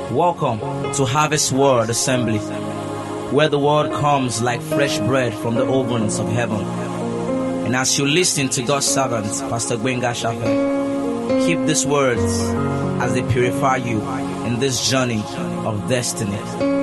Welcome to Harvest Word Assembly, where the word comes like fresh bread from the ovens of heaven. And as you listen to God's servant, Pastor Gbenga Shafe, keep these words as they purify you in this journey of destiny.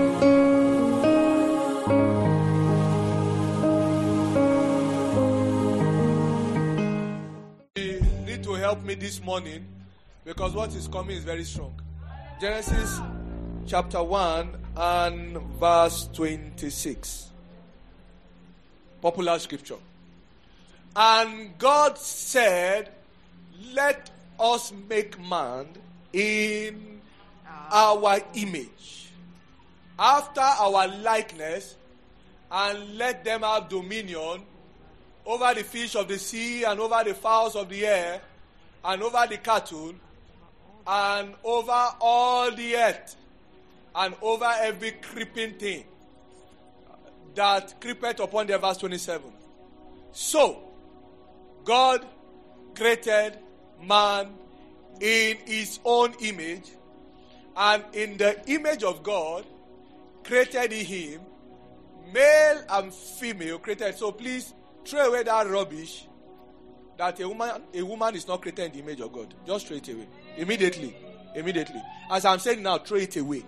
You need to help me this morning because what is coming is very strong. Genesis chapter 1 and verse 26. Popular scripture. And God said, let us make man in our image, after our likeness, and let them have dominion over the fish of the sea, and over the fowls of the air, and over the cattle, and over all the earth, and over every creeping thing that creepeth upon the verse 27. So, God created man in his own image, and in the image of God created he him, male and female created. So please throw away that rubbish that a woman is not created in the image of God. Just throw it away. Immediately. As I'm saying now, throw it away.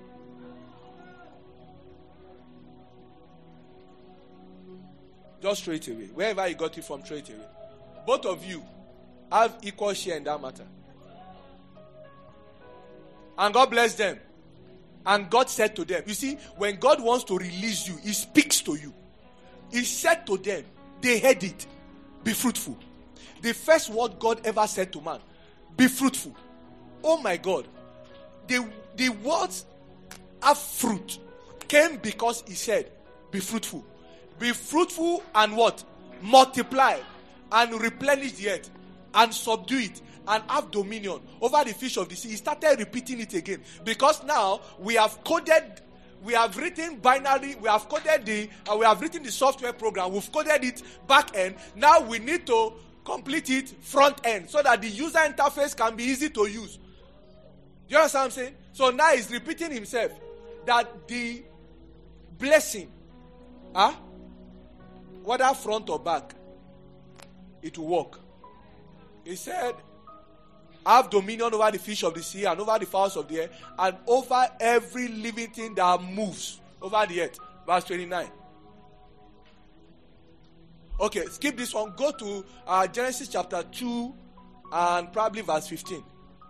Just throw it away. Wherever you got it from, throw it away. Both of you have equal share in that matter. And God blessed them. And God said to them, you see, when God wants to release you, He speaks to you. He said to them, they heard it, be fruitful. The first word God ever said to man, be fruitful. Oh my God. The words have fruit came because He said, be fruitful. Be fruitful and what? Multiply and replenish the earth and subdue it and have dominion over the fish of the sea. He started repeating it again because now we have written binary, we have written the software program, we've coded it back end. Now we need to complete it front end so that the user interface can be easy to use. Do you understand what I'm saying? So now he's repeating himself that the blessing, whether front or back, it will work. He said, have dominion over the fish of the sea and over the fowls of the air and over every living thing that moves over the earth. Verse 29. Okay, skip this one. Go to Genesis chapter 2 and probably verse 15.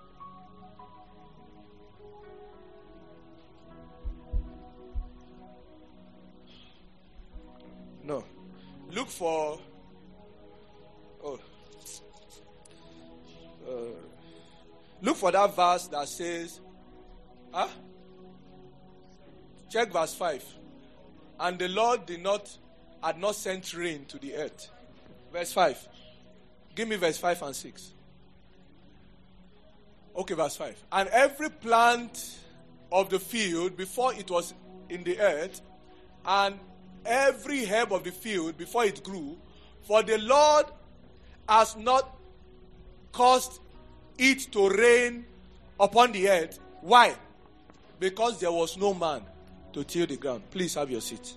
No. Look for... look for that verse that says, check verse 5. And the Lord had not sent rain to the earth. Verse 5. Give me verse 5 and 6. Okay, verse 5. And every plant of the field before it was in the earth, and every herb of the field before it grew, for the Lord has not caused it to rain upon the earth. Why? Because there was no man to till the ground. Please have your seat.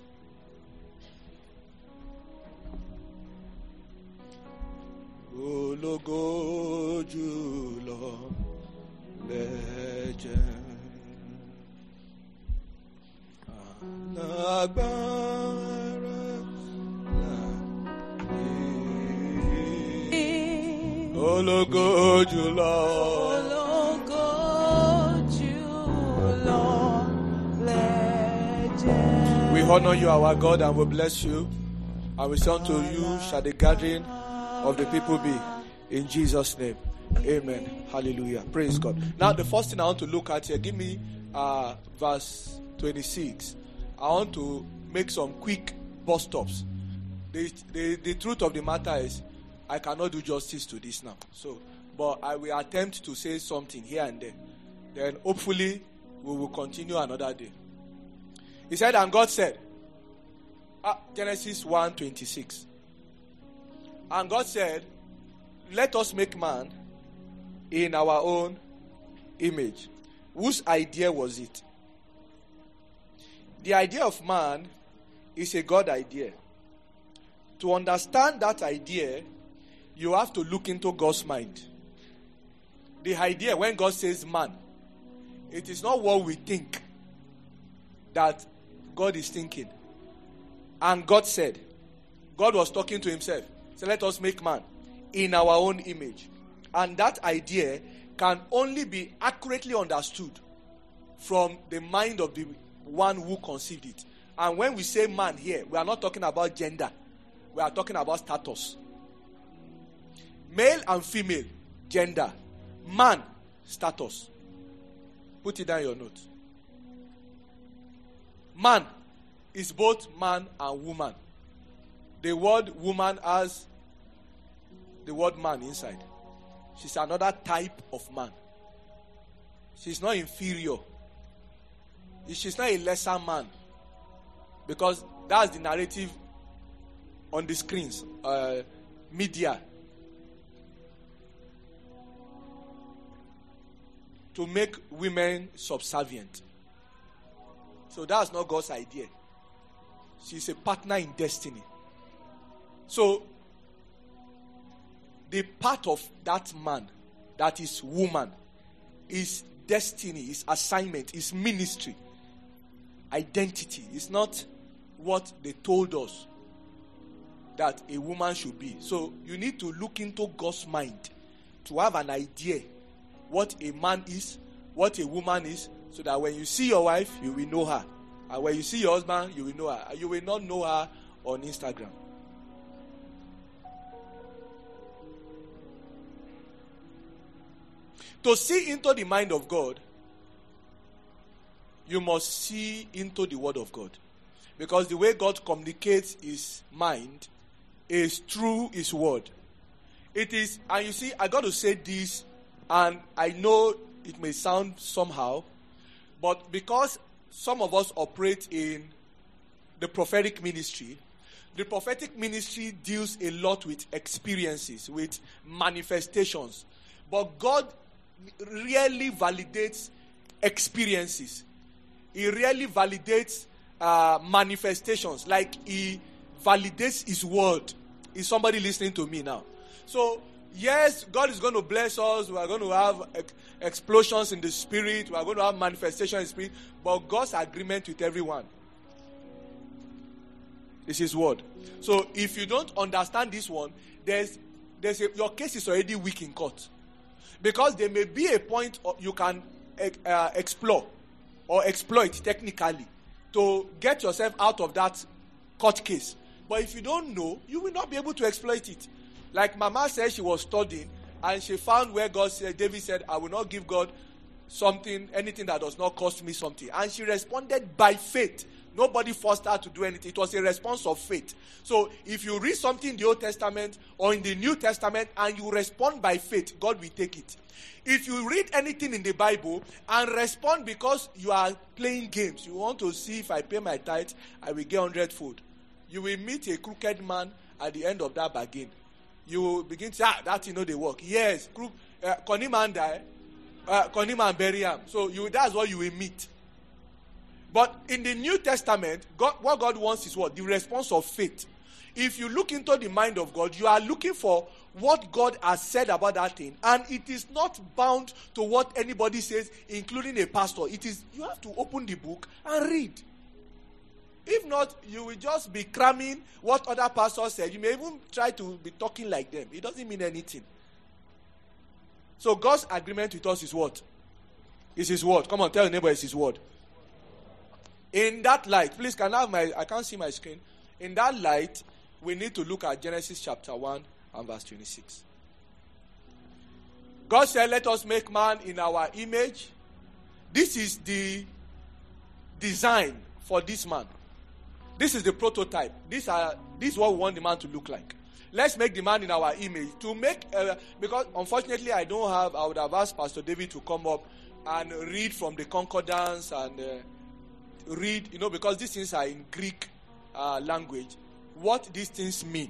Ologo Julo Legend Ologo Julo Legend. We honor you, our God, and we bless you. And we say unto you shall the gathering of the people be. In Jesus' name. Amen. Hallelujah. Praise God. Now the first thing I want to look at here, give me verse 26. I want to make some quick bus stops. The truth of the matter is I cannot do justice to this now. But I will attempt to say something here and there. Then hopefully we will continue another day. He said, and God said, Genesis 1:26. And God said, let us make man in our own image. Whose idea was it? The idea of man is a God idea. To understand that idea, you have to look into God's mind. The idea, when God says man, it is not what we think that God is thinking. And God said, God was talking to himself. So let us make man in our own image. And that idea can only be accurately understood from the mind of the one who conceived it. And when we say man here, we are not talking about gender. We are talking about status. Male and female, gender. Man, status. Put it down in your notes. Man is both man and woman. The word woman has the word man inside. She's another type of man. She's not inferior. She's not a lesser man. Because that's the narrative on the screens, media. To make women subservient. So that's not God's idea. She's a partner in destiny. So, the part of that man, that is woman, is destiny, is assignment, is ministry, identity. It's not what they told us that a woman should be. So, you need to look into God's mind to have an idea what a man is, what a woman is, so that when you see your wife, you will know her. And when you see your husband, you will know her. You will not know her on Instagram. To see into the mind of God, you must see into the word of God. Because the way God communicates his mind is through his word. It is, and you see, I got to say this, and I know it may sound somehow, but because some of us operate in the prophetic ministry deals a lot with experiences, with manifestations. But God really validates experiences. He really validates manifestations, like he validates his word. Is somebody listening to me now? So, yes, God is going to bless us. We are going to have explosions in the spirit. We are going to have manifestation in the spirit. But God's agreement with everyone is his word. So, if you don't understand this one, your case is already weak in court. Because there may be a point you can explore or exploit technically to get yourself out of that court case. But if you don't know, you will not be able to exploit it. Like Mama said, she was studying and she found where God said, David said, I will not give God anything that does not cost me something. And she responded by faith. Nobody forced her to do anything. It was a response of faith. So if you read something in the Old Testament or in the New Testament and you respond by faith, God will take it. If you read anything in the Bible and respond because you are playing games, you want to see if I pay my tithe, I will get 100-fold. You will meet a crooked man at the end of that bargain. You will begin to say, that they work. Yes, Connie man die, Connie man bury him. So that's what you will meet. But in the New Testament, what God wants is what? The response of faith. If you look into the mind of God, you are looking for what God has said about that thing. And it is not bound to what anybody says, including a pastor. You have to open the book and read. If not, you will just be cramming what other pastors said. You may even try to be talking like them. It doesn't mean anything. So God's agreement with us is what? Is his word. Come on, tell your neighbor it's his word. In that light, please, I can't see my screen. In that light, we need to look at Genesis chapter 1 and verse 26. God said, let us make man in our image. This is the design for this man. This is the prototype. This is what we want the man to look like. Let's make the man in our image. Because unfortunately I would have asked Pastor David to come up and read from the concordance and read, because these things are in Greek language, what these things mean.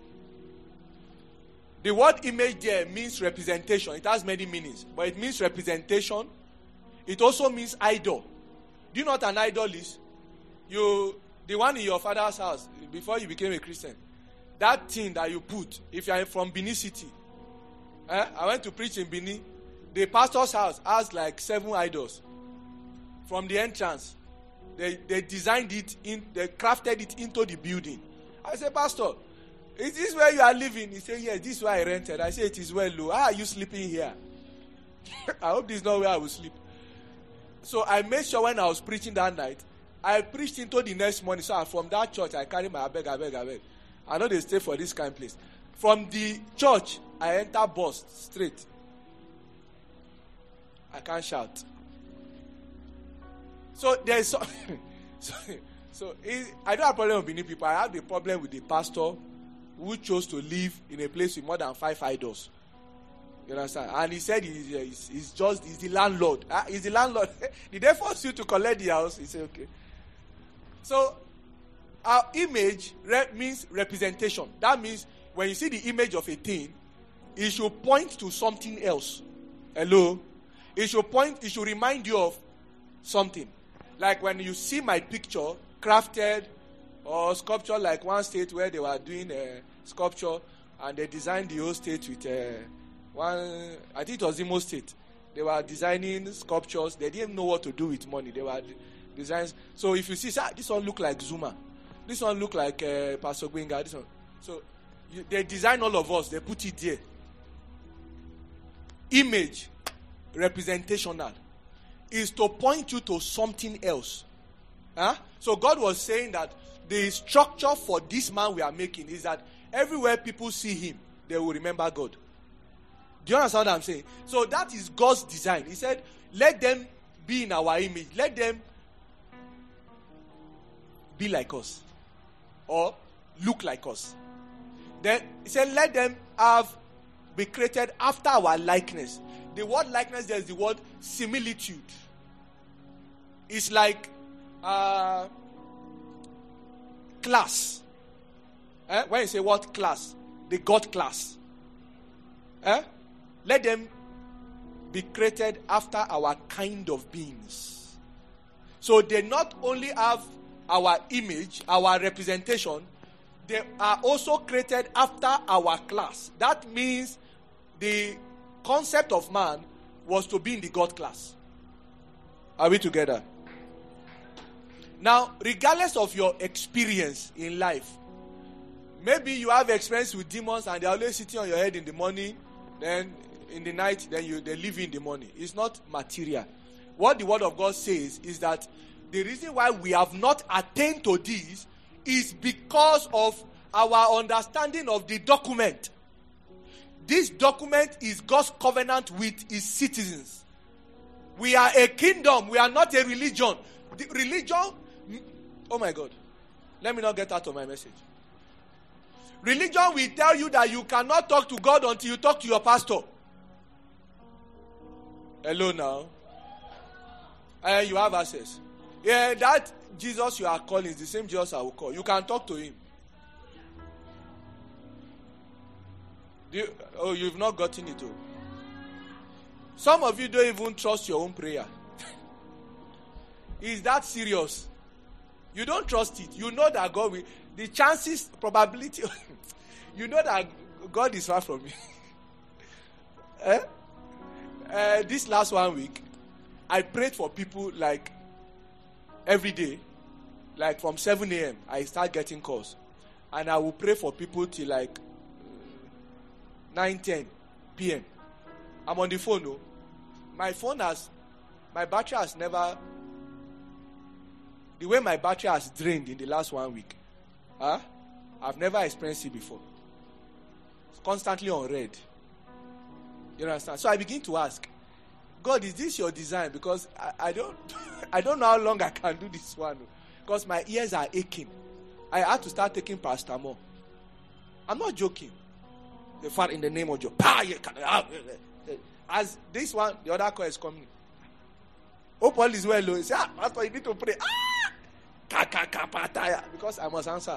The word image there means representation. It has many meanings, but it means representation. It also means idol. Do you know what an idol is? the one in your father's house, before you became a Christian, that thing that you put, if you are from Benin City, I went to preach in Benin, the pastor's house has like 7 idols. From the entrance, they designed it, they crafted it into the building. I said, Pastor, is this where you are living? He said, yes, this is where I rented. I said, it is well low. How are you sleeping here? I hope this is not where I will sleep. So I made sure when I was preaching that night, I preached into the next morning. So from that church, I carry my abeg. I know they stay for this kind of place. From the church, I enter bus straight. I can't shout. So there's I don't have a problem with Benin people. I have the problem with the pastor who chose to live in a place with more than 5 idols. You understand? And he said he's the landlord. He's the landlord. Did they force you to collect the house? He said, okay. So, our image means representation. That means when you see the image of a thing, it should point to something else. Hello? It should remind you of something. Like when you see my picture crafted or sculpture, like one state where they were doing a sculpture and they designed the whole state with I think it was Imo State. They were designing sculptures. They didn't know what to do with money. They were designs. So if you see, this one look like Zuma. This one look like Pastor Gbenga. This one. So they design all of us. They put it there. Image, representational, is to point you to something else. So God was saying that the structure for this man we are making is that everywhere people see him, they will remember God. Do you understand what I'm saying? So that is God's design. He said, let them be in our image. Let them be like us. Or look like us. Then he said, let them be created after our likeness. The word likeness, there is the word similitude. It's like class. When you say what class? The God class. Let them be created after our kind of beings. So they not only have our image, our representation, they are also created after our class. That means the concept of man was to be in the God class. Are we together? Now, regardless of your experience in life, maybe you have experience with demons and they're always sitting on your head in the morning, then in the night, then they leave you in the morning. It's not material. What the word of God says is that the reason why we have not attained to this is because of our understanding of the document. This document is God's covenant with his citizens. We are a kingdom. We are not a religion. The religion, oh my God. Let me not get out of my message. Religion will tell you that you cannot talk to God until you talk to your pastor. Hello now. And you have access. Yeah, that Jesus you are calling is the same Jesus I will call. You can talk to him. You've not gotten it. Some of you don't even trust your own prayer. Is that serious? You don't trust it. You know that God will. The chances, probability, you know that God is far from you. This last 1 week, I prayed for people like every day. Like from 7 a.m., I start getting calls. And I will pray for people till like 9, 10 p.m. I'm on the phone, no? My battery has never, the way my battery has drained in the last 1 week, I've never experienced it before. It's constantly on red. You understand? So I begin to ask, God, is this your design? Because I don't know how long I can do this one. Because my ears are aching. I had to start taking paracetamol. I'm not joking. The Father, in the name of Jesus. As this one, the other call is coming. Hope all is well. He said, Pastor, you need to pray. Because I must answer.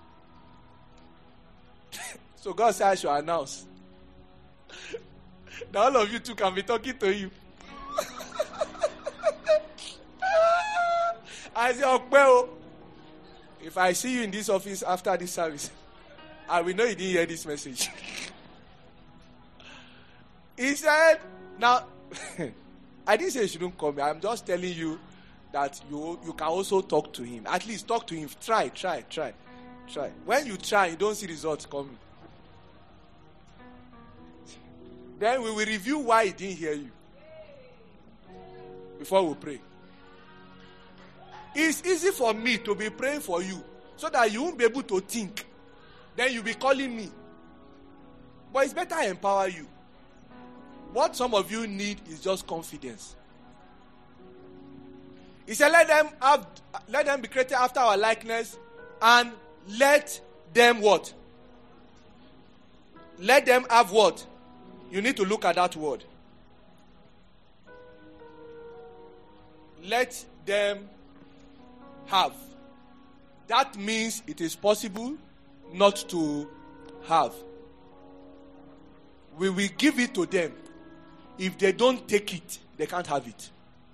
So God said I should announce. Now all of you too can be talking to you. I say, If I see you in this office after this service, I will know you didn't hear this message. He said, now, I didn't say you shouldn't come. I'm just telling you that you can also talk to him. At least talk to him. Try. When you try, you don't see results coming. Then we will review why he didn't hear you before we pray. It's easy for me to be praying for you so that you won't be able to think. Then you'll be calling me. But it's better I empower you. What some of you need is just confidence. He said, let them be created after our likeness, and let them what? Let them have what? You need to look at that word. Let them have. That means it is possible not to have. We will give it to them. If they don't take it, they can't have it.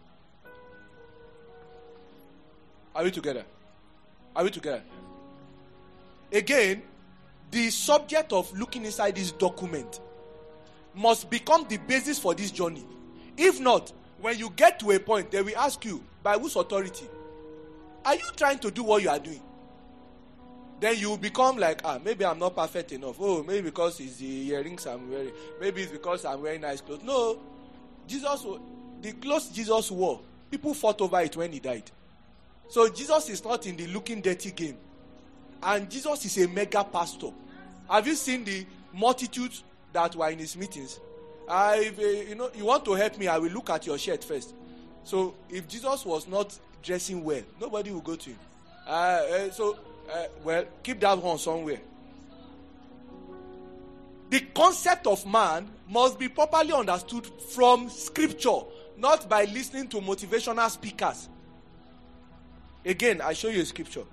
Are we together? Are we together? Again, the subject of looking inside this document must become the basis for this journey. If not, when you get to a point, they will ask you, by whose authority? Are you trying to do what you are doing? Then you will become like, maybe I'm not perfect enough. Oh, maybe because it's the earrings I'm wearing. Maybe it's because I'm wearing nice clothes. No. The clothes Jesus wore, people fought over it when he died. So Jesus is not in the looking dirty game. And Jesus is a mega pastor. Have you seen the multitudes that were in his meetings? If you want to help me, I will look at your shirt first. So if Jesus was not dressing well, nobody will go to him. Keep that one somewhere. The concept of man must be properly understood from scripture, not by listening to motivational speakers. Again, I show you a scripture.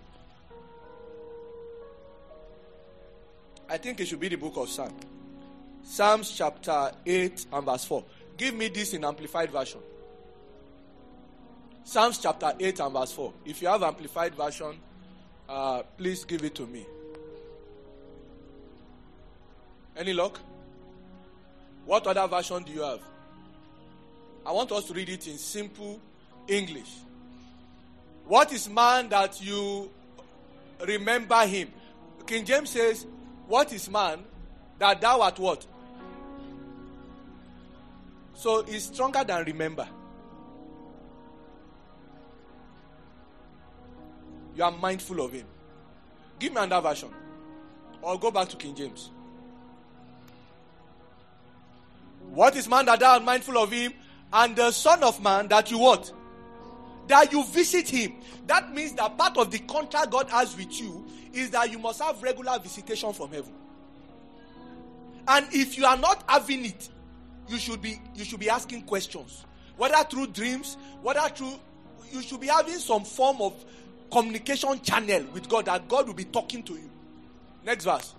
I think it should be the book of Psalms. Psalms chapter 8 and verse 4. Give me this in Amplified Version. Psalms chapter 8 and verse 4. If you have Amplified Version, please give it to me. Any luck? What other version do you have? I want us to read it in simple English. What is man that you remember him? King James says, what is man that thou art what? So it's stronger than remember. You are mindful of him. Give me another version. Or go back to King James. What is man that thou art mindful of him? And the Son of Man that you what? That you visit him. That means that part of the contract God has with you is that you must have regular visitation from heaven. And if you are not having it, you should be asking questions. Whether through dreams, you should be having some form of communication channel with God, that God will be talking to you. Next verse.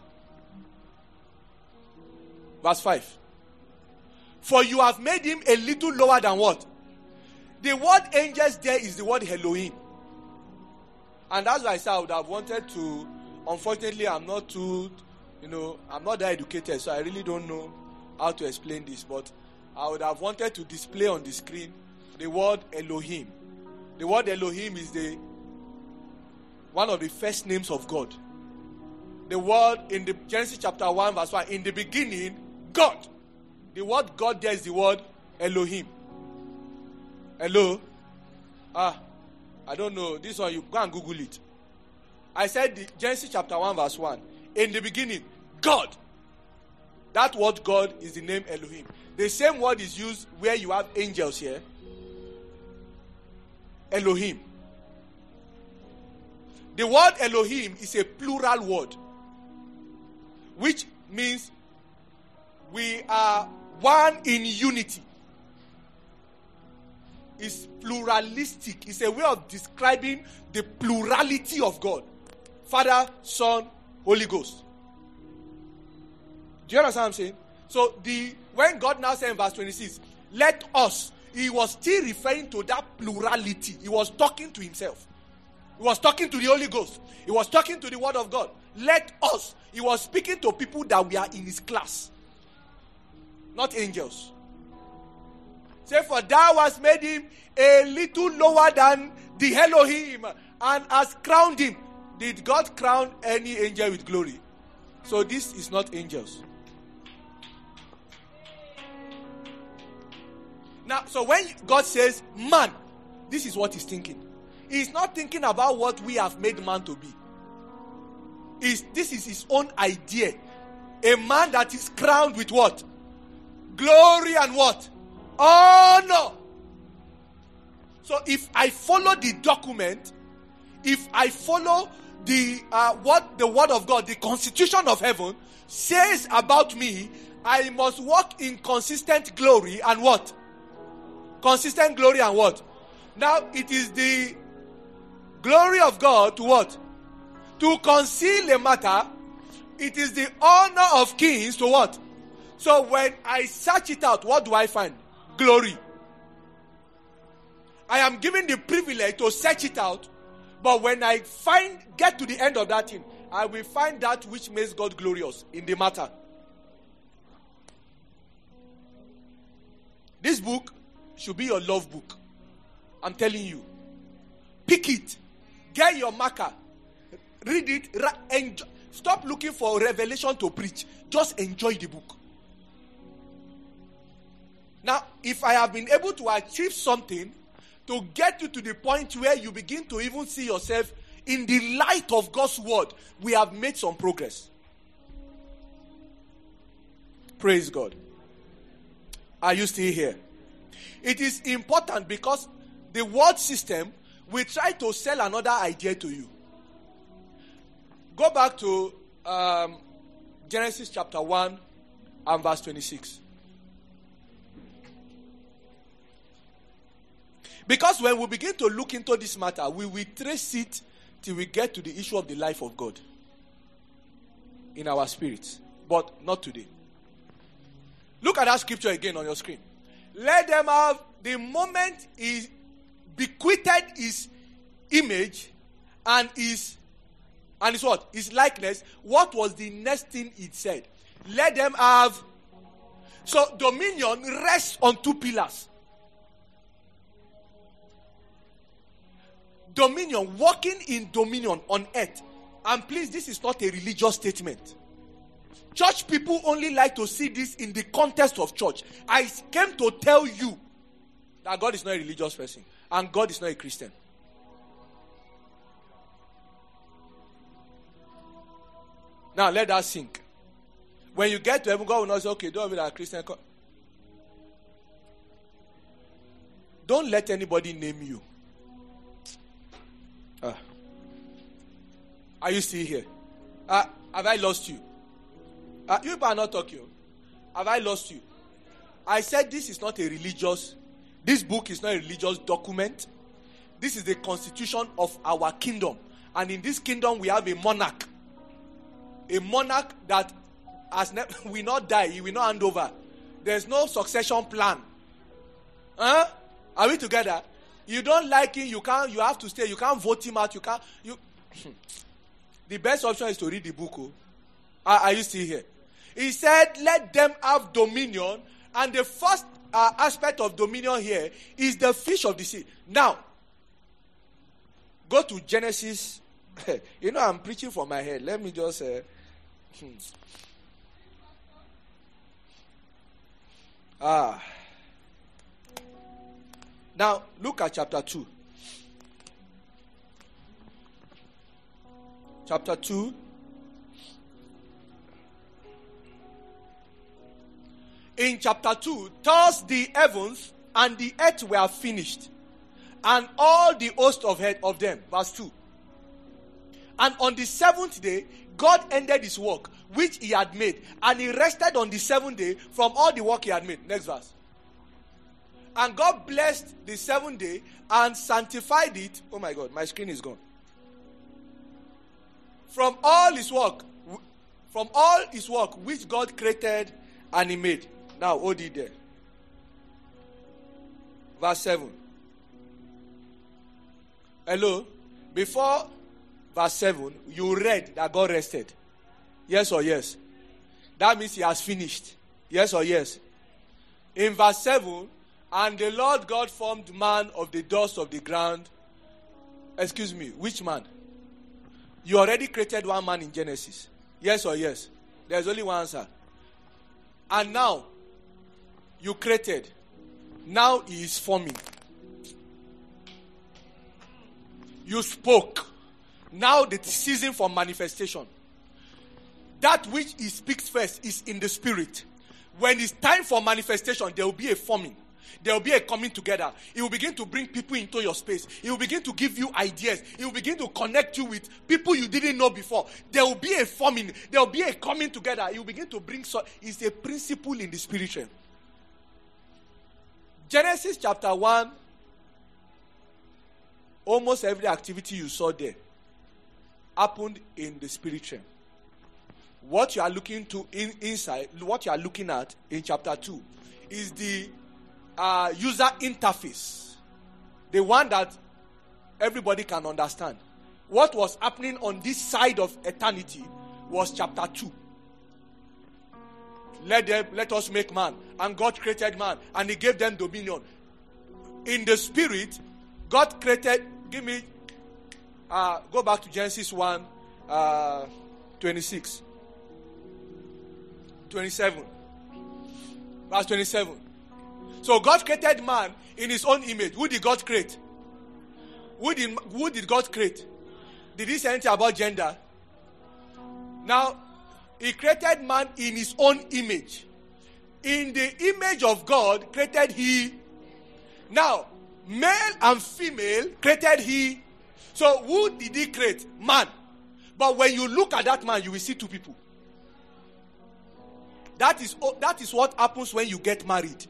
Verse 5. For you have made him a little lower than what? The word angels there is the word Elohim. And that's why I said I would have wanted to, unfortunately I'm not too, I'm not that educated, so I really don't know how to explain this, but I would have wanted to display on the screen the word Elohim. The word Elohim is one of the first names of God. The word in the Genesis chapter 1 verse 1, in the beginning, God. The word God there is the word Elohim. Hello? I don't know. This one, you go and Google it. I said the Genesis chapter 1 verse 1. In the beginning, God. That word God is the name Elohim. The same word is used where you have angels here. Elohim. The word Elohim is a plural word, which means we are one in unity. It's pluralistic. It's a way of describing the plurality of God. Father, Son, Holy Ghost. Do you understand what I'm saying? So when God now said in verse 26, let us, he was still referring to that plurality. He was talking to himself. He was talking to the Holy Ghost. He was talking to the Word of God. Let us. He was speaking to people that we are in his class. Not angels. Say, for thou hast made him a little lower than the Elohim and has crowned him. Did God crown any angel with glory? So this is not angels. Now, so when God says man, this is what he's thinking. He's not thinking about what we have made man to be. This is his own idea. A man that is crowned with what? Glory and what? Honor. So if I follow the document, if I follow the what the Word of God, the Constitution of heaven says about me, I must walk in consistent glory and what? Consistent glory and what? Now it is the glory of God to what? To conceal a matter. It is the honor of kings to what? So when I search it out, what do I find? Glory. I am given the privilege to search it out, but when I get to the end of that thing, I will find that which makes God glorious in the matter. This book should be your love book. I'm telling you. Pick it. Get your marker. Read it. Enjoy. Stop looking for revelation to preach. Just enjoy the book. Now, if I have been able to achieve something to get you to the point where you begin to even see yourself in the light of God's word, we have made some progress. Praise God. Are you still here? It is important because the world system will try to sell another idea to you. Go back to Genesis chapter 1 and verse 26. Because when we begin to look into this matter, we will trace it till we get to the issue of the life of God in our spirits. But not today. Look at that scripture again on your screen. Let them have, the moment he bequeathed his image and his what? His likeness. What was the next thing it said? Let them have. So dominion rests on two pillars. Dominion, walking in dominion on earth. And please, this is not a religious statement. Church people only like to see this in the context of church. I came to tell you that God is not a religious person and God is not a Christian. Now let that sink. When you get to heaven, God will not say, okay, don't be like a Christian. Don't let anybody name you. Are you still here? Have I lost you? You are not talking. Have I lost you? I said this is not a religious, this book is not a religious document. This is the constitution of our kingdom. And in this kingdom we have a monarch. A monarch that will not die, he will not hand over. There's no succession plan. Are we together? You don't like him, you have to stay. You can't vote him out. The best option is to read the book. Are you still here? He said, let them have dominion. And the first aspect of dominion here is the fish of the sea. Now, go to Genesis. You know, I'm preaching for my head. Let me just... Now, look at chapter 2. Chapter 2. In chapter 2, thus the heavens and the earth were finished, and all the host of them. Verse 2. And on the seventh day, God ended his work, which he had made, and he rested on the seventh day from all the work he had made. Next verse. And God blessed the seventh day and sanctified it. Oh my God, my screen is gone. From all his work which God created and he made. Now, hold it there. Verse 7. Hello? Before verse 7, you read that God rested. Yes or yes? That means he has finished. Yes or yes? In verse 7, and the Lord God formed man of the dust of the ground. Excuse me, which man? You already created one man in Genesis. Yes or yes? There's only one answer. And now, you created. Now he is forming. You spoke. Now the season for manifestation. That which he speaks first is in the spirit. When it's time for manifestation, there will be a forming. There will be a coming together. It will begin to bring people into your space. It will begin to give you ideas. It will begin to connect you with people you didn't know before. There will be a forming. There will be a coming together. It will begin to bring... It's a principle in the spiritual. Genesis chapter 1, almost every activity you saw there happened in the spiritual. What you are looking to inside, what you are looking at in chapter 2 is the user interface. The one that everybody can understand. What was happening on this side of eternity was chapter 2. Let us make man. And God created man. And he gave them dominion. In the spirit, God created... go back to Genesis 1, 26. 27. Verse 27. So God created man in his own image. Who did God create? Who did God create? Did he say anything about gender? Now, he created man in his own image. In the image of God created he. Now, male and female created he. So who did he create? Man. But when you look at that man, you will see two people. That is what happens when you get married.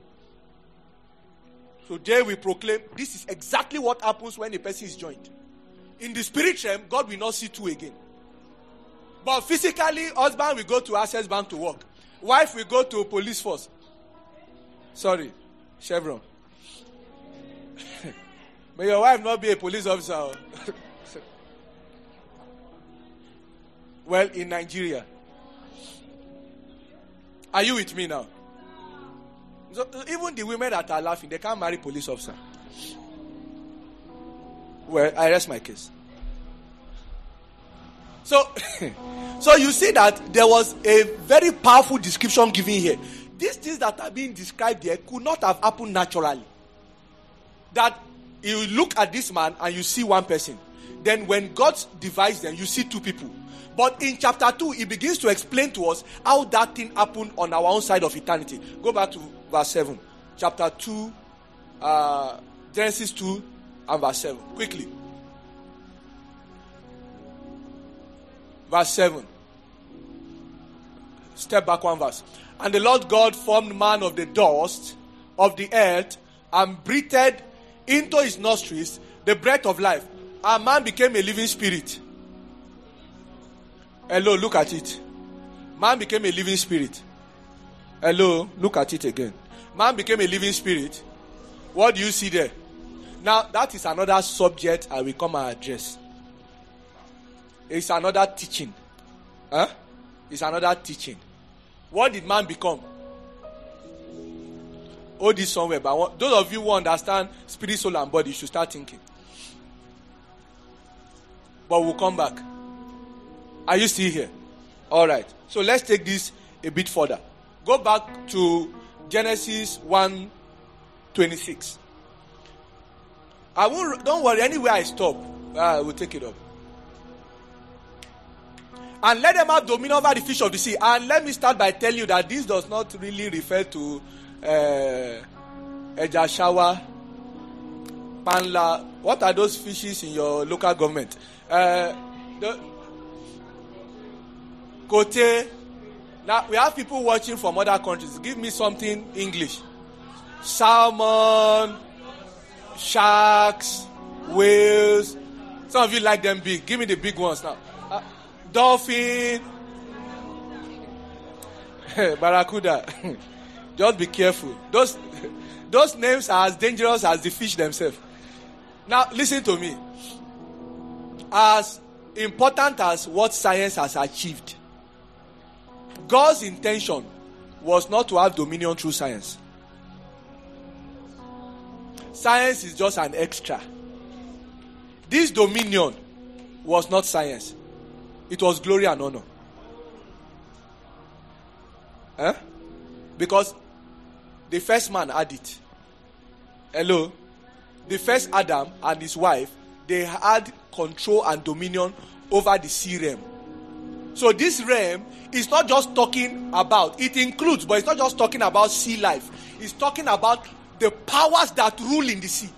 So there we proclaim, this is exactly what happens when a person is joined. In the spirit realm, God will not see two again. But physically, husband will go to Access Bank to work. Wife will go to police force. Sorry, Chevron. May your wife not be a police officer. Well, in Nigeria. Are you with me now? So even the women that are laughing, they can't marry police officer. Well, I rest my case. So you see that there was a very powerful description given here. These things that are being described here could not have happened naturally. That you look at this man and you see one person. Then when God divides them, you see two people. But in chapter 2, he begins to explain to us how that thing happened on our own side of eternity. Go back to verse 7. Chapter 2, Genesis 2 and verse 7. Quickly. Verse 7. Step back one verse. And the Lord God formed man of the dust of the earth and breathed into his nostrils the breath of life. And man became a living spirit. Hello, look at it. Man became a living spirit. Hello, look at it again. Man became a living spirit. What do you see there? Now, that is another subject I will come and address. It's another teaching. It's another teaching. What did man become? Hold this somewhere. But those of you who understand spirit, soul, and body should start thinking. But we'll come back. Are you still here? All right. So let's take this a bit further. Go back to Genesis 1:26. Don't worry. Anywhere I stop, we'll take it up. And let them have dominion over the fish of the sea. And let me start by telling you that this does not really refer to Ejashawa, Panla. What are those fishes in your local government? Kote. Now, we have people watching from other countries. Give me something English. Salmon, sharks, whales. Some of you like them big. Give me the big ones now. Dolphin. Barracuda. Just be careful. Those names are as dangerous as the fish themselves. Now, listen to me. as important as what science has achieved, God's intention was not to have dominion through science. Science is just an extra. This dominion was not science. It was glory and honor. Because the first man had it. Hello? The first Adam and his wife, they had control and dominion over the sea realm. So this realm is not just talking about, it includes, but it's not just talking about sea life. It's talking about the powers that rule in the sea.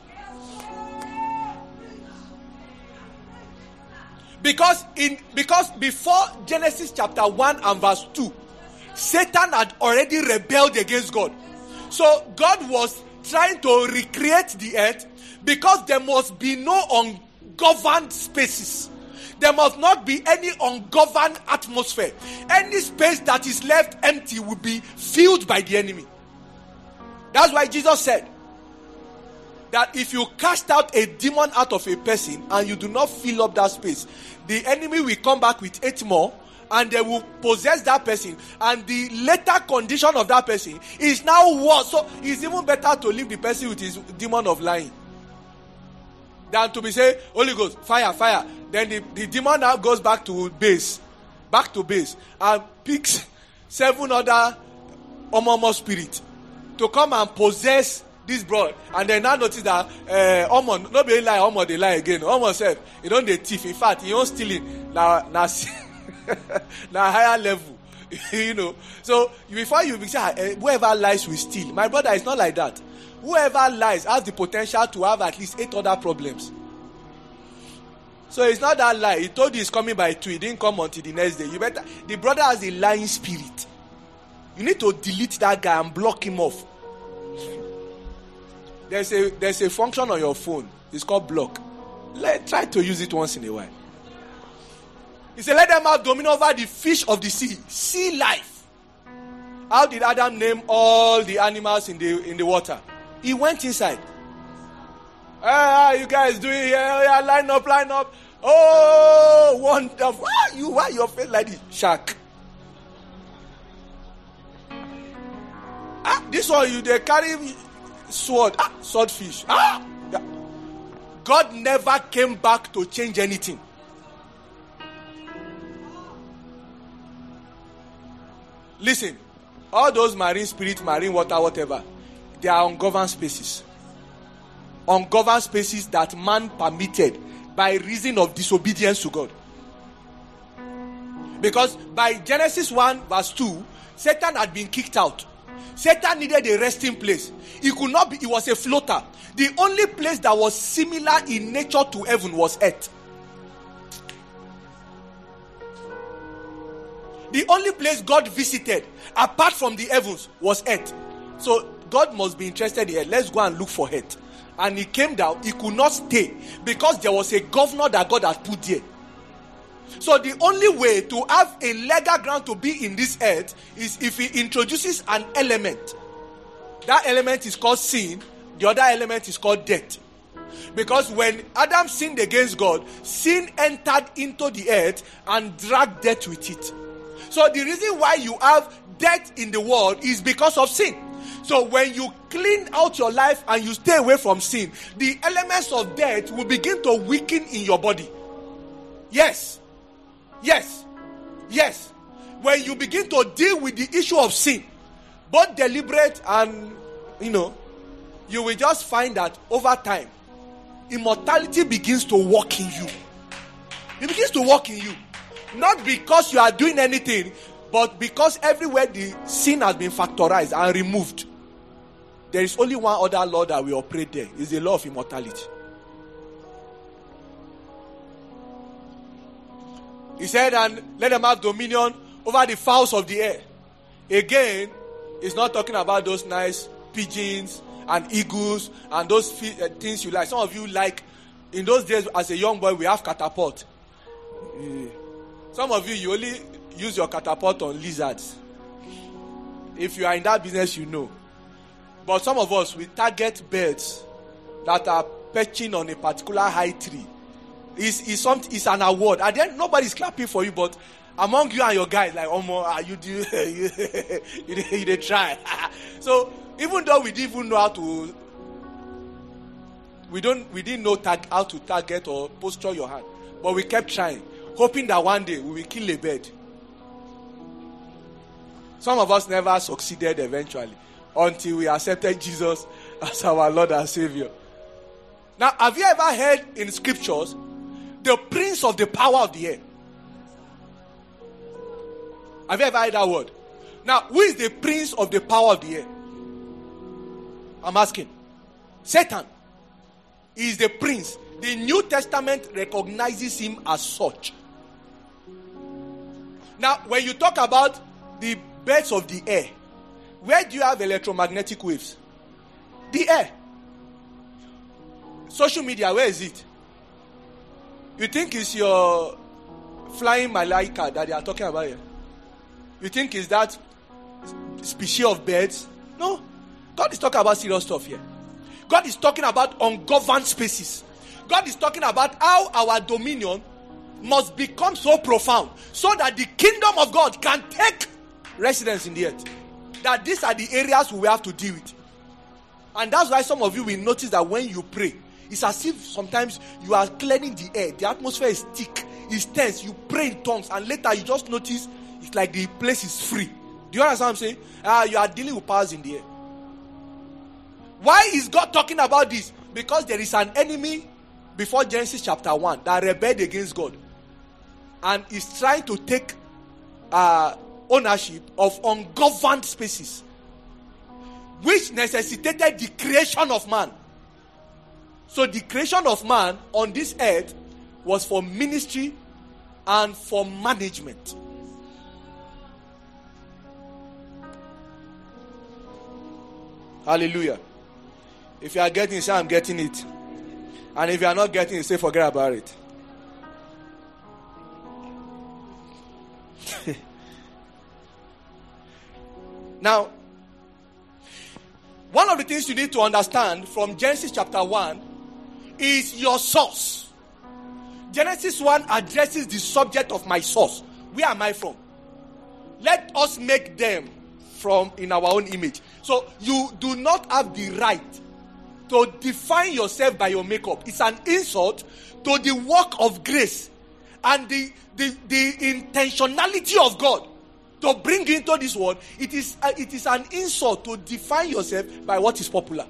Because before Genesis chapter 1 and verse 2, Satan had already rebelled against God. So God was trying to recreate the earth because there must be no ungoverned spaces. There must not be any ungoverned atmosphere. Any space that is left empty will be filled by the enemy. That's why Jesus said that if you cast out a demon out of a person and you do not fill up that space, the enemy will come back with 8 more and they will possess that person, and the later condition of that person is now worse. So it's even better to leave the person with his demon of lying than to be saying, Holy Ghost, fire, fire. Then the demon now goes back to base, and picks 7 other Omomo spirit to come and possess this broad. And then now notice that Omo, not be lie, Omo they lie again. Omo said, he don't the thief. In fact, he don't stealing. Now higher level. You know. So before you say, whoever lies will steal. My brother, it's not like that. Whoever lies has the potential to have at least 8 other problems. So it's not that lie. He told you he's coming by 2. He didn't come until the next day. The brother has a lying spirit. You need to delete that guy and block him off. There's a function on your phone. It's called block. Try to use it once in a while. He said, let them have dominion over the fish of the sea. Sea life. How did Adam name all the animals in the water? He went inside. How you guys doing here? Yeah, line up. Oh, wonderful. Why your face like this? Shark. This one they carry sword. Swordfish. God never came back to change anything. Listen, all those marine spirit, marine water, whatever, they are ungoverned spaces. Ungoverned spaces that man permitted by reason of disobedience to God. Because by Genesis 1 verse 2, Satan had been kicked out. Satan needed a resting place. He could not be, he was a floater. The only place that was similar in nature to heaven was earth. The only place God visited apart from the heavens was earth. So God must be interested in earth. Let's go and look for earth. And he came down. He could not stay because there was a governor that God had put there. So the only way to have a legal ground to be in this earth is if he introduces an element. That element is called sin. The other element is called death. Because when Adam sinned against God, sin entered into the earth and dragged death with it. So the reason why you have death in the world is because of sin. So when you clean out your life and you stay away from sin, the elements of death will begin to weaken in your body. Yes. When you begin to deal with the issue of sin, both deliberate and, you will just find that over time, immortality begins to work in you. It begins to work in you. Not because you are doing anything, but because everywhere the sin has been factorized and removed, there is only one other law that we operate there. It's the law of immortality. He said, and let them have dominion over the fowls of the air. Again, it's not talking about those nice pigeons and eagles and those things you like. Some of you like, in those days as a young boy, we have catapult. Some of you only use your catapult on lizards. If you are in that business, you know. But some of us, we target birds that are perching on a particular high tree. It's an award. At the end, nobody's clapping for you, but among you and your guys, like, you try. So even though we didn't even know how to, we didn't know how to target or posture your hand, but we kept trying, hoping that one day we will kill a bird. Some of us never succeeded eventually until we accepted Jesus as our Lord and Savior. Now, have you ever heard in scriptures the prince of the power of the air? Have you ever heard that word? Now, who is the prince of the power of the air? I'm asking. Satan is the prince. The New Testament recognizes him as such. Now, when you talk about the birds of the air, where do you have electromagnetic waves? The air. Social media, where is it? You think it's your flying malaika that they are talking about here? You think it's that species of birds? No. God is talking about serious stuff here. God is talking about ungoverned spaces. God is talking about how our dominion must become so profound so that the kingdom of God can take residence in the earth. That these are the areas we have to deal with. And that's why some of you will notice that when you pray, it's as if sometimes you are clearing the air. The atmosphere is thick, it's tense. You pray in tongues, and later you just notice it's like the place is free. Do you understand what I'm saying? You are dealing with powers in the air. Why is God talking about this? Because there is an enemy before Genesis chapter 1 that rebelled against God and is trying to take ownership of ungoverned spaces, which necessitated the creation of man. So the creation of man on this earth was for ministry and for management. Hallelujah. If you are getting it, say, I'm getting it. And if you are not getting it, say, forget about it. Now, one of the things you need to understand from Genesis chapter 1 is your source. Genesis 1 addresses the subject of my source. Where am I from? Let us make them from in our own image. So you do not have the right to define yourself by your makeup. It's an insult to the work of grace and the intentionality of God to bring you into this world. It is an insult to define yourself by what is popular.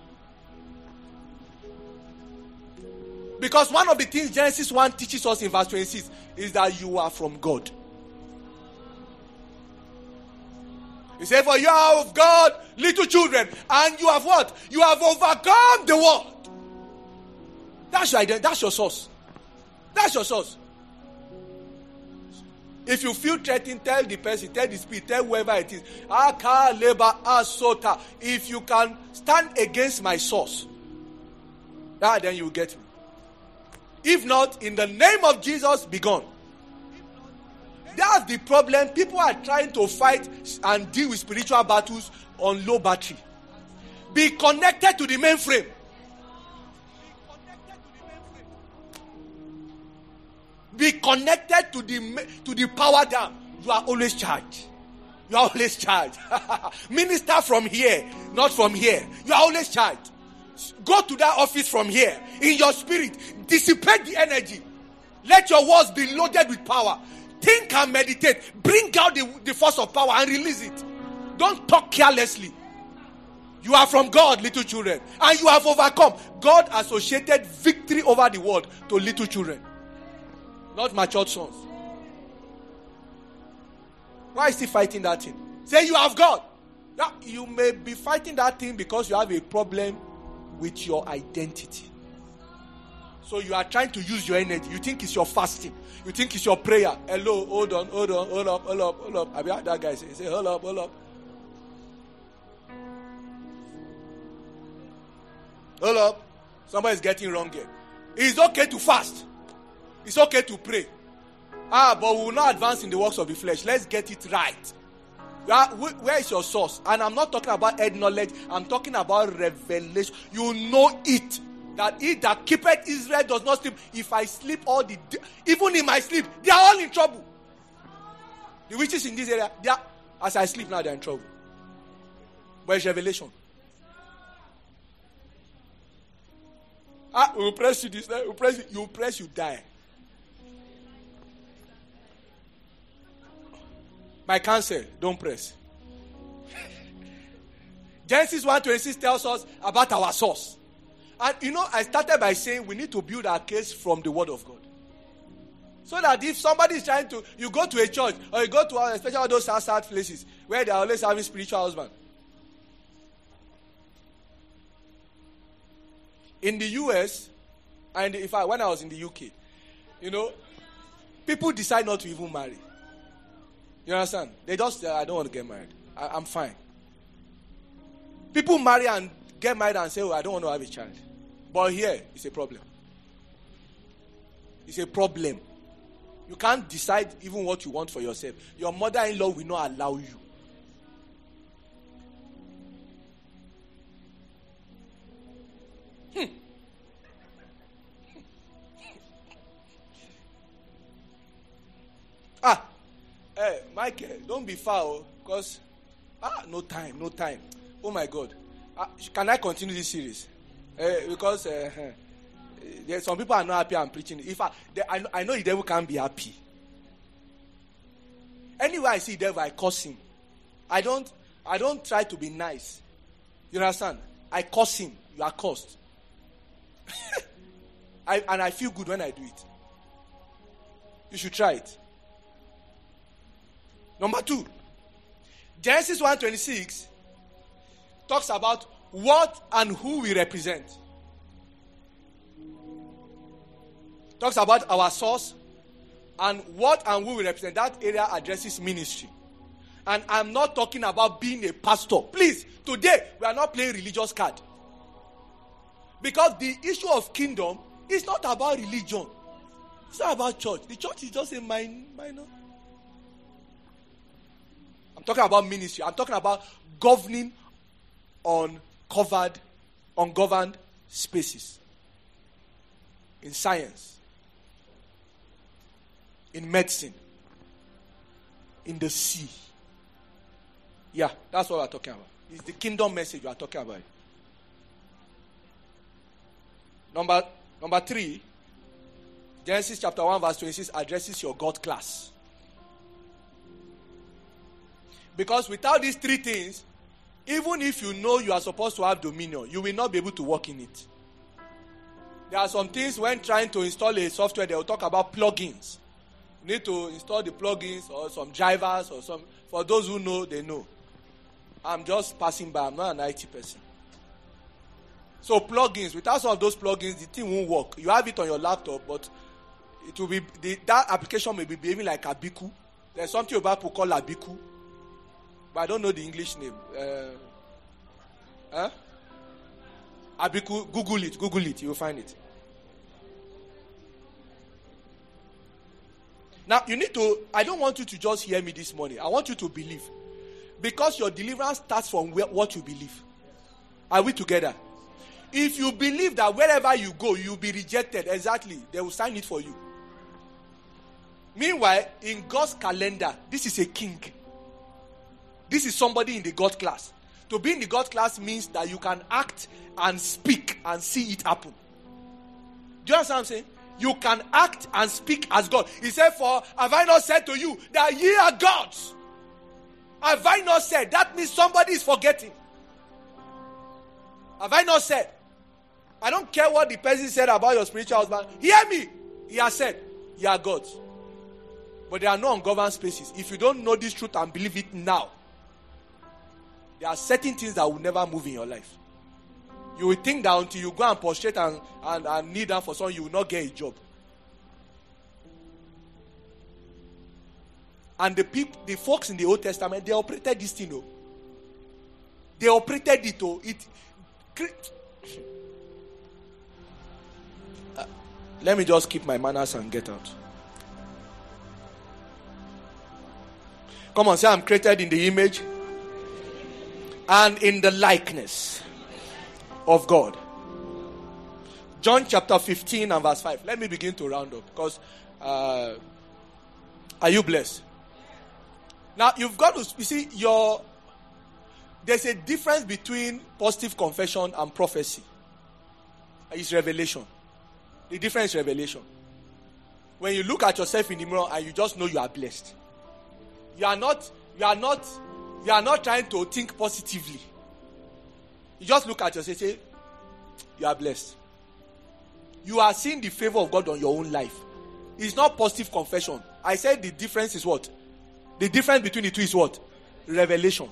Because one of the things Genesis 1 teaches us in verse 26 is that you are from God. He said, for you are of God, little children, and you have what? You have overcome the world. That's your identity. That's your source. That's your source. If you feel threatened, tell the person, tell the spirit, tell whoever it is. If you can stand against my source, then you will get me. If not, in the name of Jesus, be gone. That's the problem. People are trying to fight and deal with spiritual battles on low battery. Be connected to the mainframe. Be connected to the power dam. You are always charged. You are always charged. Minister from here, not from here. You are always charged. Go to that office from here. In your spirit, dissipate the energy. Let your words be loaded with power. Think and meditate. Bring out the force of power and release it. Don't talk carelessly. You are from God, little children. And you have overcome. God associated victory over the world to little children. Not matured sons. Why is he fighting that thing? Say you have God. Now, you may be fighting that thing because you have a problem with your identity. So you are trying to use your energy. You think it's your fasting. You think it's your prayer. Hello, hold on. Hold up. I mean, that guy say, hold up. Hold up. Somebody is getting wrong here. It's okay to fast. It's okay to pray. But we will not advance in the works of the flesh. Let's get it right. Where is your source? And I'm not talking about head knowledge. I'm talking about revelation. You know it that he that keepeth Israel does not sleep. If I sleep all the day, even in my sleep, they are all in trouble. The witches in this area, they are, as I sleep now, they are in trouble. But it's revelation. We will press you this, we will press you, you press, you die. My counsel, don't press. Genesis 1:26 tells us about our source. And I started by saying we need to build our case from the word of God. So that if somebody is trying to, you go to a church or you go to especially all those sad places where they are always having spiritual husband. In the US, and when I was in the UK, people decide not to even marry. You understand? They just say, I don't want to get married. I'm fine. People marry and get married and say, I don't want to have a child. But here, it's a problem. It's a problem. You can't decide even what you want for yourself. Your mother-in-law will not allow you. Hey, Michael, don't be foul, because no time. Oh my God. Can I continue this series? Because some people are not happy I'm preaching. I know the devil can't be happy. Anywhere I see the devil, I curse him. I don't try to be nice. You understand? I curse him. You are cursed. And I feel good when I do it. You should try it. Number 2, Genesis 1:26 talks about what and who we represent. Talks about our source and what and who we represent. That area addresses ministry. And I'm not talking about being a pastor. Please, today we are not playing religious card. Because the issue of kingdom is not about religion. It's not about church. The church is just a minor. I'm talking about ministry. I'm talking about governing ungoverned spaces. In science. In medicine. In the sea. Yeah, that's what we're talking about. It's the kingdom message we are talking about. Number 3, Genesis chapter 1 verse 26 addresses your God class. Because without these 3 things, even if you know you are supposed to have dominion, you will not be able to work in it. There are some things when trying to install a software, they will talk about plugins. You need to install the plugins or some drivers or some. For those who know, they know. I'm just passing by. I'm not an IT person. So plugins, without some of those plugins, the thing won't work. You have it on your laptop, but it will be that application may be behaving like Abiku. There's something about people call Abiku. But I don't know the English name. Abiku, Google it, you will find it. Now, I don't want you to just hear me this morning. I want you to believe. Because your deliverance starts from what you believe. Are we together? If you believe that wherever you go, you'll be rejected, exactly, they will sign it for you. Meanwhile, in God's calendar, this is a king. This is somebody in the God class. To be in the God class means that you can act and speak and see it happen. Do you understand what I'm saying? You can act and speak as God. He said, for have I not said to you that ye are gods? Have I not said? That means somebody is forgetting. Have I not said? I don't care what the person said about your spiritual husband. Hear me. He has said, you are gods. But there are no ungoverned spaces. If you don't know this truth and believe it now, there are certain things that will never move in your life. You will think that until you go and prostrate and kneel down for someone, you will not get a job. And the folks in the Old Testament, they operated this thing. They operated it. Let me just keep my manners and get out. Come on, say I'm created in the image and in the likeness of God. John chapter 15 and verse 5. Let me begin to round up because are you blessed? Now you've got to, you see, there's a difference between positive confession and prophecy. It's revelation. The difference is revelation. When you look at yourself in the mirror and you just know you are blessed. You are not trying to think positively. You just look at yourself and say, you are blessed. You are seeing the favor of God on your own life. It's not positive confession. I said the difference is what? The difference between the two is what? Revelation.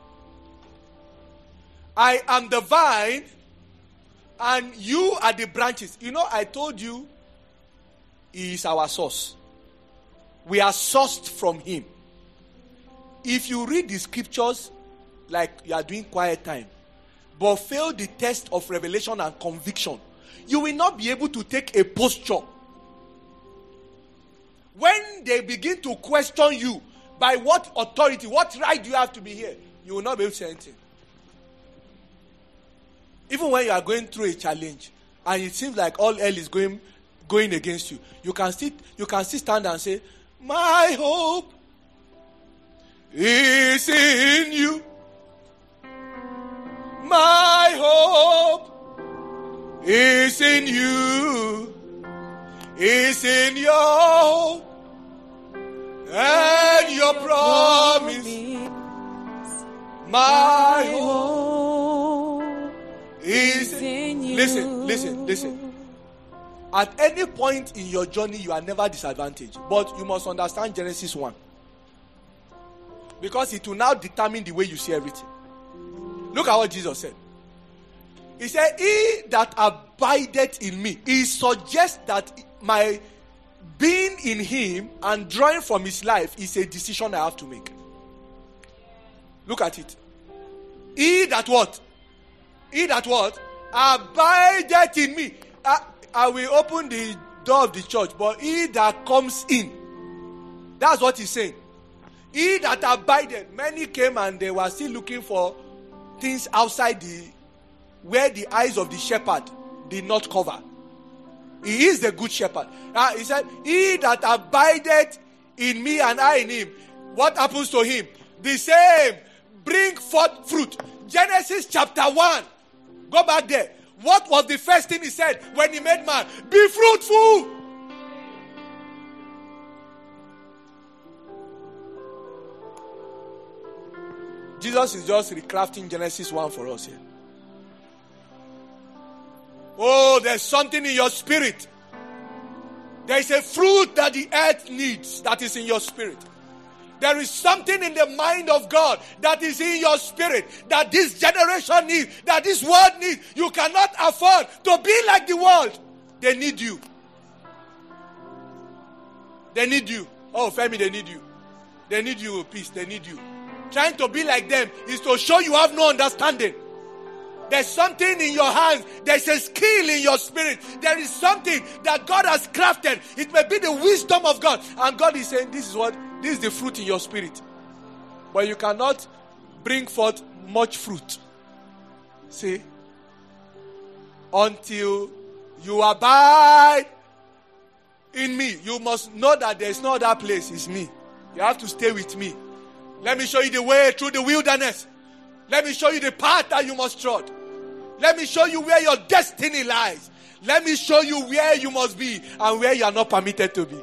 I am the vine and you are the branches. You know, I told you He is our source. We are sourced from Him. If you read the scriptures like you are doing quiet time, but fail the test of revelation and conviction, you will not be able to take a posture. When they begin to question you, by what authority, what right do you have to be here, you will not be able to say anything. Even when you are going through a challenge and it seems like all hell is going against you, you can still stand and say, my hope is in you. My hope is in you. Is in your hope and your promise. My hope is in you. Listen. At any point in your journey, you are never disadvantaged. But you must understand Genesis 1. Because it will now determine the way you see everything. Look at what Jesus said. He said, he that abideth in me. He suggests that my being in him and drawing from his life is a decision I have to make. Look at it. He that what? He that what? Abideth in me. I will open the door of the church, but he that comes in. That's what he's saying. He that abideth. Many came and they were still looking for things outside where the eyes of the shepherd did not cover. He is the good shepherd. He said, he that abideth in me and I in him. What happens to him? The same. Bring forth fruit. Genesis chapter 1. Go back there. What was the first thing he said when he made man? Be fruitful. Jesus is just recrafting Genesis 1 for us here. Oh, there's something in your spirit. There is a fruit that the earth needs that is in your spirit. There is something in the mind of God that is in your spirit that this generation needs, that this world needs. You cannot afford to be like the world. They need you. They need you. Oh, Femi, they need you. They need you, peace. They need you. Trying to be like them is to show you have no understanding. There's something in your hands. There's a skill in your spirit. There is something that God has crafted. It may be the wisdom of God. And God is saying, this is the fruit in your spirit. But you cannot bring forth much fruit. See? Until you abide in me. You must know that there's no other place. It's me. You have to stay with me. Let me show you the way through the wilderness. Let me show you the path that you must trod. Let me show you where your destiny lies. Let me show you where you must be and where you are not permitted to be.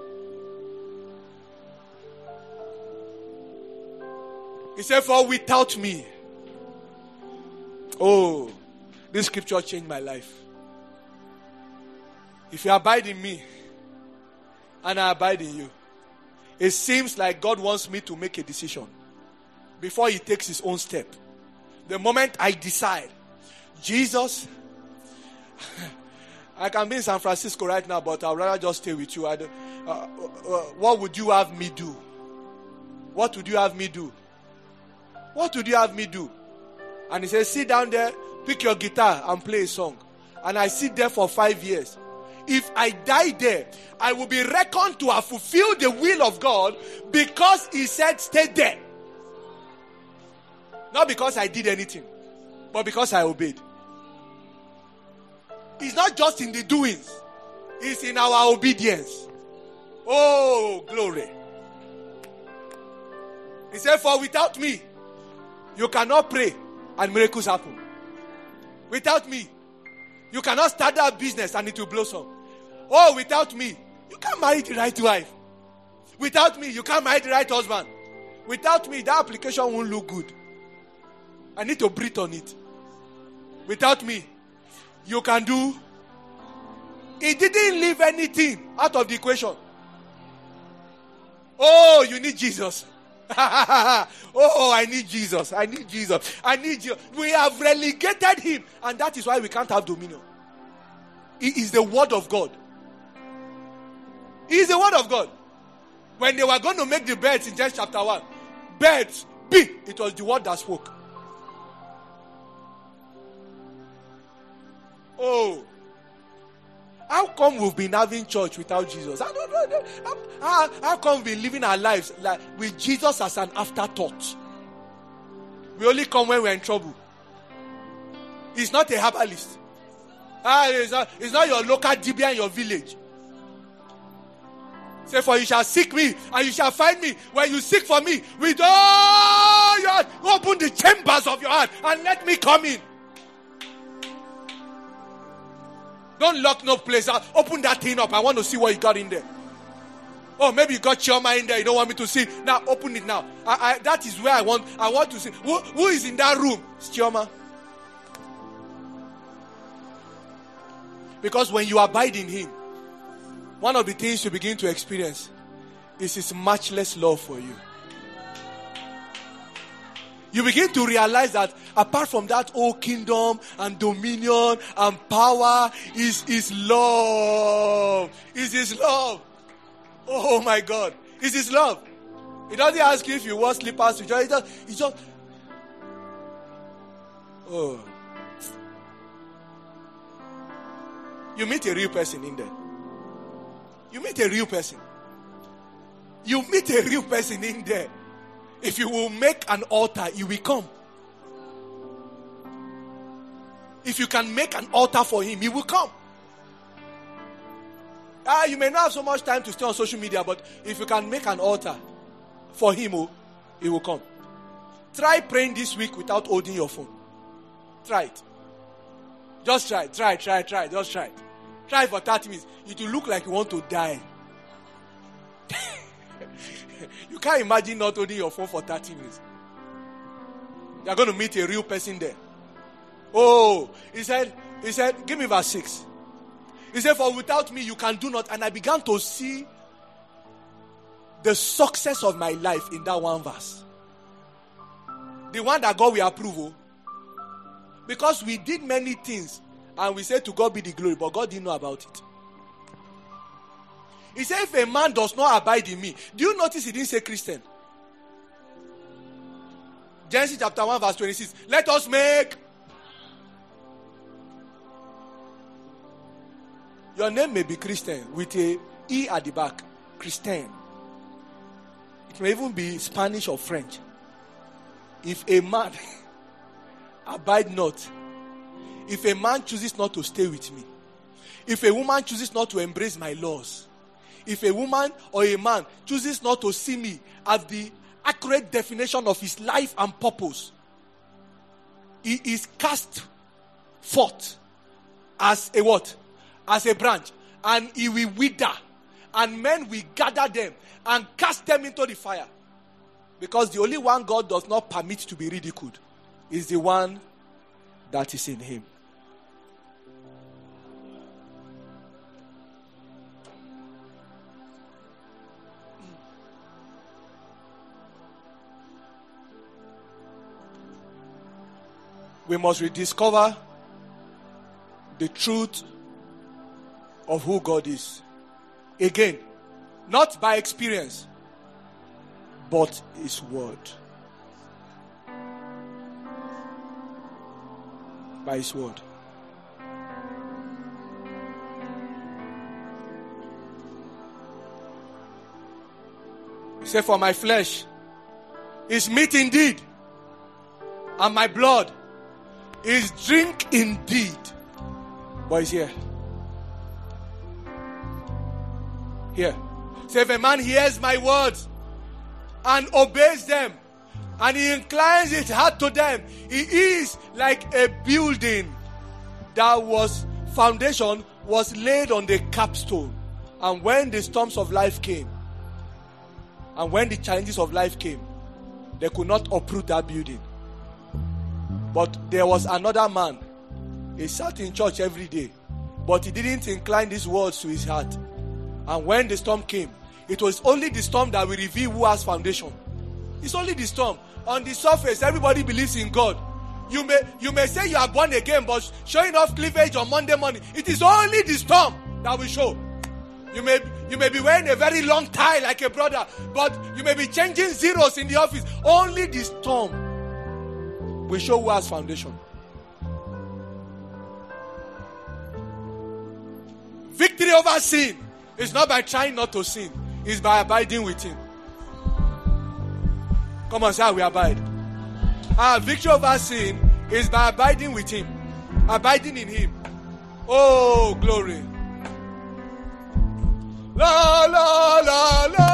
He said, for without me. Oh, this scripture changed my life. If you abide in me and I abide in you, it seems like God wants me to make a decision before he takes his own step. The moment I decide, Jesus, I can be in San Francisco right now, but I'd rather just stay with you. What would you have me do? What would you have me do? What would you have me do? And he says, sit down there, pick your guitar and play a song. And I sit there for 5 years. If I die there, I will be reckoned to have fulfilled the will of God because he said stay there. Not because I did anything, but because I obeyed. It's not just in the doings. It's in our obedience. Oh, glory. He said, for without me, you cannot pray and miracles happen. Without me, you cannot start that business and it will blossom. Oh, without me, you can't marry the right wife. Without me, you can't marry the right husband. Without me, that application won't look good. I need to breathe on it. Without me, you can do. It didn't leave anything out of the equation. Oh, you need Jesus. Oh, I need Jesus. I need Jesus. I need you. We have relegated him, and that is why we can't have dominion. He is the word of God. He is the word of God. When they were going to make the beds in Genesis chapter 1, beds, be, it was the word that spoke. Oh, how come we've been having church without Jesus? I don't know. How come we've been living our lives like with Jesus as an afterthought? We only come when we're in trouble. He's not a herbalist. It's not your local dibia in your village. Say, for you shall seek me and you shall find me when you seek for me with all your heart. Open the chambers of your heart and let me come in. Don't lock no place out. Open that thing up. I want to see what you got in there. Oh, maybe you got Chioma in there. You don't want me to see. Now, open it now. That is where I want to see. Who is in that room? It's Chioma. Because when you abide in him, one of the things you begin to experience is his matchless love for you. You begin to realize that apart from that old kingdom and dominion and power is his love. Is his love. Oh my God. Is his love. He doesn't ask you if you wear slippers. He just oh. You meet a real person in there. You meet a real person. You meet a real person in there. If you will make an altar, he will come. If you can make an altar for him, he will come. You may not have so much time to stay on social media, but if you can make an altar for him, he will come. Try praying this week without holding your phone. Try it. Just try it. Try. Just try it. Try it for 30 minutes. It will look like you want to die. You can't imagine not holding your phone for 30 minutes. You're going to meet a real person there. Oh, he said, give me verse 6. He said, for without me you can do not. And I began to see the success of my life in that one verse. The one that God will approve. Because we did many things and we said to God be the glory, but God didn't know about it. He said, if a man does not abide in me. Do you notice he didn't say Christian? Genesis chapter 1 verse 26. Let us make. Your name may be Christian with a E at the back. Christian. It may even be Spanish or French. If a man abide not. If a man chooses not to stay with me. If a woman chooses not to embrace my laws. If a woman or a man chooses not to see me as the accurate definition of his life and purpose, he is cast forth as a what? As a branch. And he will wither. And men will gather them and cast them into the fire. Because the only one God does not permit to be ridiculed is the one that is in him. We must rediscover the truth of who God is. Again, not by experience, but his word. By his word. He said, for my flesh is meat indeed, and my blood is drink indeed. But it's here. Here. Say, if a man hears my words and obeys them, and he inclines his heart to them, he is like a building that foundation was laid on the capstone. And when the storms of life came, and when the challenges of life came, they could not uproot that building. But there was another man. He sat in church every day, but he didn't incline these words to his heart. And when the storm came, it was only the storm that will reveal who has foundation. It's only the storm. On the surface, everybody believes in God. You may say you are born again, but showing off cleavage on Monday morning, it is only the storm that will show. You may be wearing a very long tie like a brother, but you may be changing zeros in the office. Only the storm will show who has foundation. Victory over sin is not by trying not to sin. It's by abiding with Him. Come on, say we abide. Victory over sin is by abiding with Him. Abiding in Him. Oh, glory. La la la la.